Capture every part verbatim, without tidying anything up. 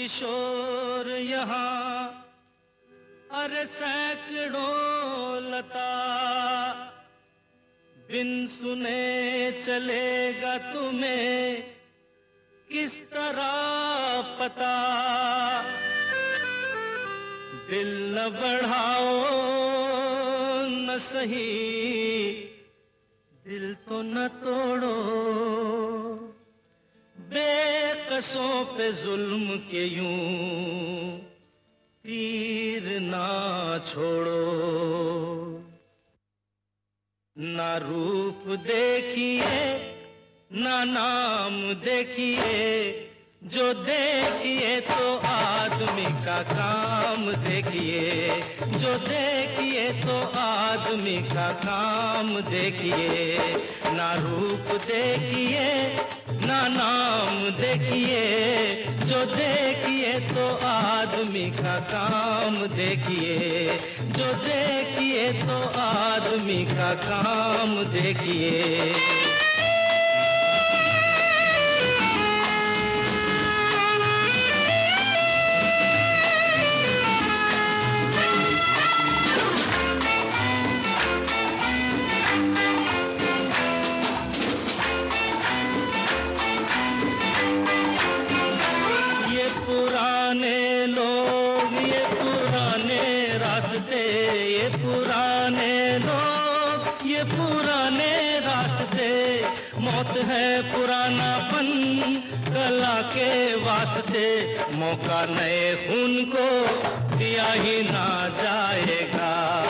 किशोर यहाँ, अरे सैकड़ों लता, बिन सुने चलेगा तुम्हें किस तरह पता। दिल न बढ़ाओ न सही, दिल तो न तोड़ो, बेकसों पे जुल्म के यूं तीर ना छोड़ो। ना रूप देखिए ना नाम देखिए, जो देखिए तो आदमी का काम देखिए, जो देखिए तो आदमी का काम देखिए। ना रूप देखिए ना नाम देखिए, जो देखिए तो आदमी का काम देखिए, जो देखिए तो आदमी का काम देखिए। पुराने लोग ये पुराने रास्ते, ये पुराने लोग ये पुराने रास्ते, मौत है पुरानापन कला के वास्ते। मौका नए खून को दिया ही ना जाएगा,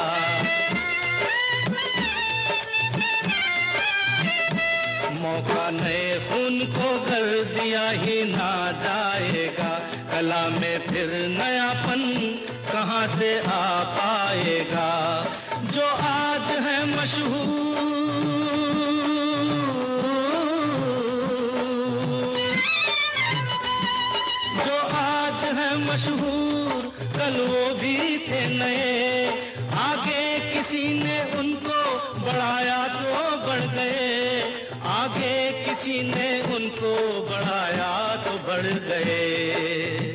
मौका नए खून को कर दिया ही ना जाएगा। कला में फिर नयापन कहाँ से आ पाएगा। जो आज है मशहूर, जो आज है मशहूर, कल वो भी थे नए। आगे किसी ने उनको बढ़ाया तो बढ़ गए, आगे किसी ने उनको बढ़ाया तो बढ़ गए।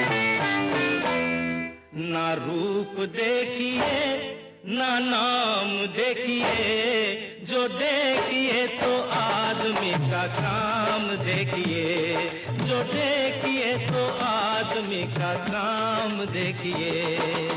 ना रूप देखिए ना नाम देखिए, जो देखिए तो आदमी का काम देखिए, जो देखिए तो आदमी का काम देखिए।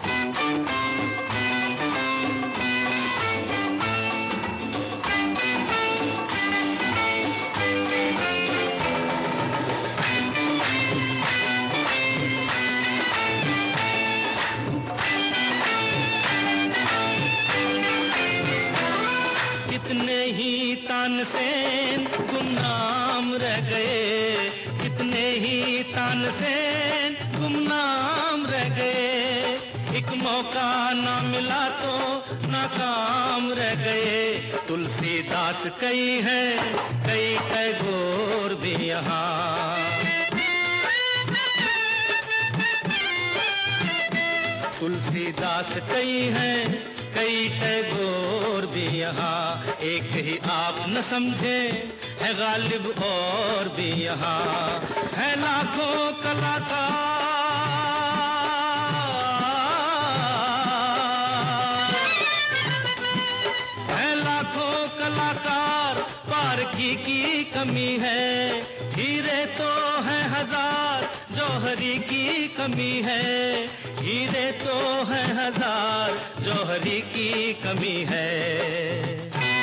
कितने ही तानसेन गुमनाम रह गए, कितने ही तानसेन गुमनाम रह गए। एक मौका ना मिला तो नाकाम रह गए। तुलसीदास कई हैं कई टैगोर भी यहाँ, तुलसीदास कई हैं कई टैगोर भी यहाँ। एक ही आप न समझे है गालिब और भी यहाँ। है लाखों कलाकार, है लाखों कलाकार, पारखी की कमी है। हीरे तो है हजार, जौहरी की कमी है। हीरे तो है हजार, जौहरी की कमी है।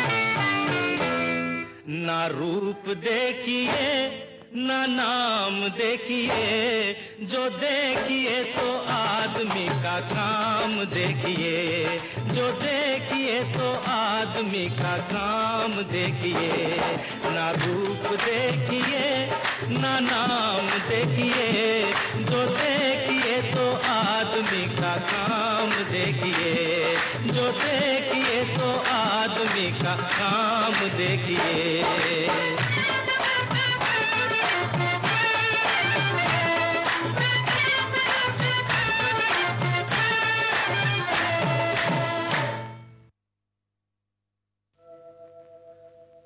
ना रूप देखिए ना नाम देखिए, जो देखिए तो आदमी का काम देखिए, जो देखिए तो आदमी का काम देखिए। ना रूप देखिए ना नाम देखिए, जो देखिए तो आदमी का काम देखिए, जो देखिए तो आदमी का काम देखिए।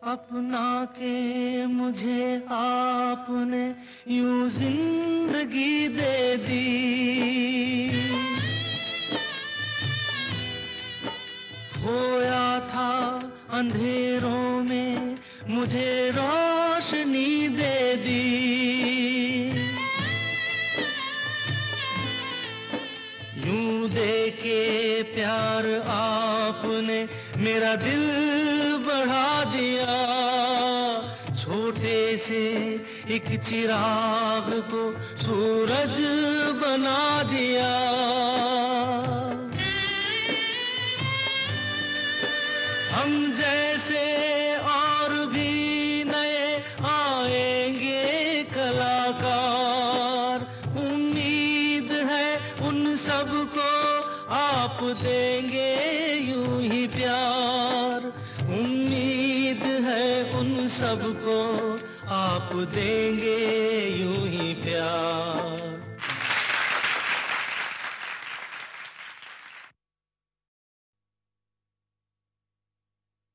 अपना के मुझे आपने यूं जिंदगी दे दी। खोया था अंधेरों में मुझे रोशनी दे दी। यूं दे के प्यार आपने मेरा दिल बढ़ा दिया। छोटे से एक चिराग को सूरज बना दिया। हम जैसे और भी नए आएंगे कलाकार। उम्मीद है उन सबको आप देंगे यूं ही प्यार। उम्मीद है उन सबको आप देंगे यूं